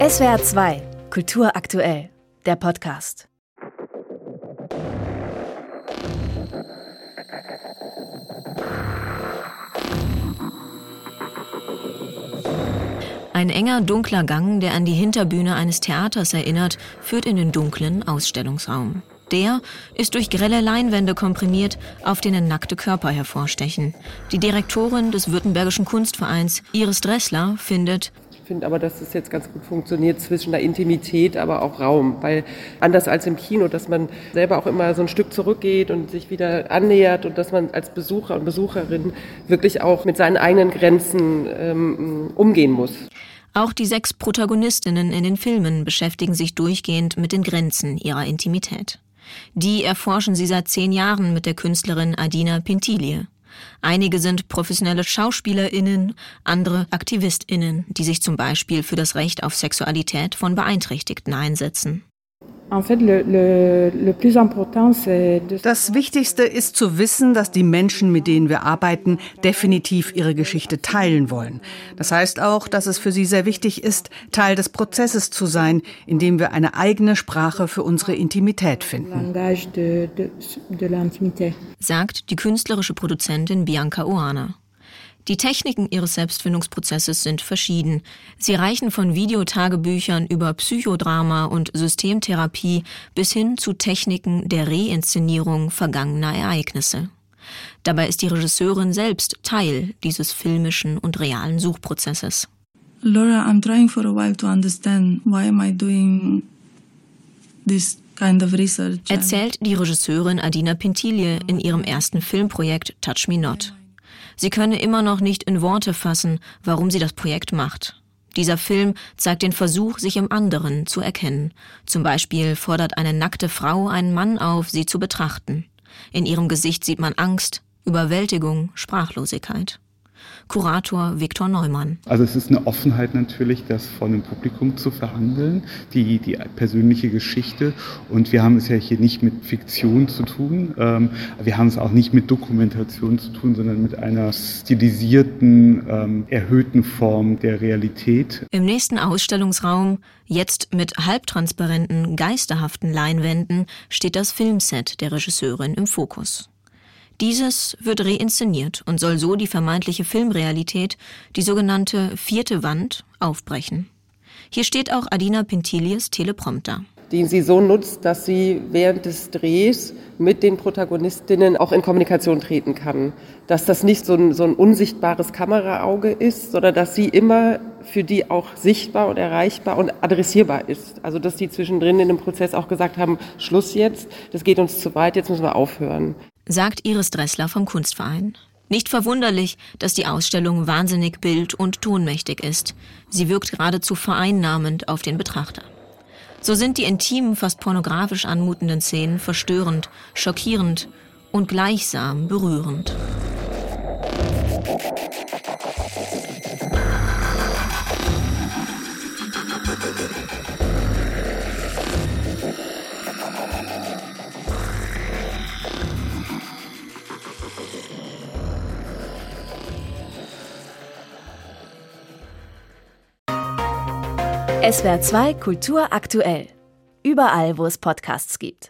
SWR 2, Kultur aktuell, der Podcast. Ein enger, dunkler Gang, der an die Hinterbühne eines Theaters erinnert, führt in den dunklen Ausstellungsraum. Der ist durch grelle Leinwände komprimiert, auf denen nackte Körper hervorstechen. Die Direktorin des Württembergischen Kunstvereins, Iris Dressler, findet: Ich finde aber, dass es jetzt ganz gut funktioniert zwischen der Intimität, aber auch Raum. Weil anders als im Kino, dass man selber auch immer so ein Stück zurückgeht und sich wieder annähert und dass man als Besucher und Besucherin wirklich auch mit seinen eigenen Grenzen umgehen muss. Auch die 6 Protagonistinnen in den Filmen beschäftigen sich durchgehend mit den Grenzen ihrer Intimität. Die erforschen sie seit 10 Jahren mit der Künstlerin Adina Pintilie. Einige sind professionelle SchauspielerInnen, andere AktivistInnen, die sich zum Beispiel für das Recht auf Sexualität von Beeinträchtigten einsetzen. Das Wichtigste ist zu wissen, dass die Menschen, mit denen wir arbeiten, definitiv ihre Geschichte teilen wollen. Das heißt auch, dass es für sie sehr wichtig ist, Teil des Prozesses zu sein, in dem wir eine eigene Sprache für unsere Intimität finden. Sagt die künstlerische Produzentin Bianca Oana. Die Techniken ihres Selbstfindungsprozesses sind verschieden. Sie reichen von Videotagebüchern über Psychodrama und Systemtherapie bis hin zu Techniken der Reinszenierung vergangener Ereignisse. Dabei ist die Regisseurin selbst Teil dieses filmischen und realen Suchprozesses. Laura, I'm trying for a while to understand why am I doing this kind of research. Erzählt die Regisseurin Adina Pintilie in ihrem ersten Filmprojekt Touch Me Not. Sie könne immer noch nicht in Worte fassen, warum sie das Projekt macht. Dieser Film zeigt den Versuch, sich im anderen zu erkennen. Zum Beispiel fordert eine nackte Frau einen Mann auf, sie zu betrachten. In ihrem Gesicht sieht man Angst, Überwältigung, Sprachlosigkeit. Kurator Viktor Neumann. Also es ist eine Offenheit natürlich, das vor einem Publikum zu verhandeln, die persönliche Geschichte. Und wir haben es ja hier nicht mit Fiktion zu tun. Wir haben es auch nicht mit Dokumentation zu tun, sondern mit einer stilisierten, erhöhten Form der Realität. Im nächsten Ausstellungsraum, jetzt mit halbtransparenten, geisterhaften Leinwänden, steht das Filmset der Regisseurin im Fokus. Dieses wird reinszeniert und soll so die vermeintliche Filmrealität, die sogenannte 4. Wand, aufbrechen. Hier steht auch Adina Pintilies Teleprompter, Den sie so nutzt, dass sie während des Drehs mit den Protagonistinnen auch in Kommunikation treten kann. Dass das nicht so ein unsichtbares Kameraauge ist, sondern dass sie immer für die auch sichtbar und erreichbar und adressierbar ist. Also dass die zwischendrin in dem Prozess auch gesagt haben, Schluss jetzt, das geht uns zu weit, jetzt müssen wir aufhören. Sagt Iris Dressler vom Kunstverein. Nicht verwunderlich, dass die Ausstellung wahnsinnig bild- und tonmächtig ist. Sie wirkt geradezu vereinnahmend auf den Betrachter. So sind die intimen, fast pornografisch anmutenden Szenen verstörend, schockierend und gleichsam berührend. SWR 2 Kultur aktuell. Überall, wo es Podcasts gibt.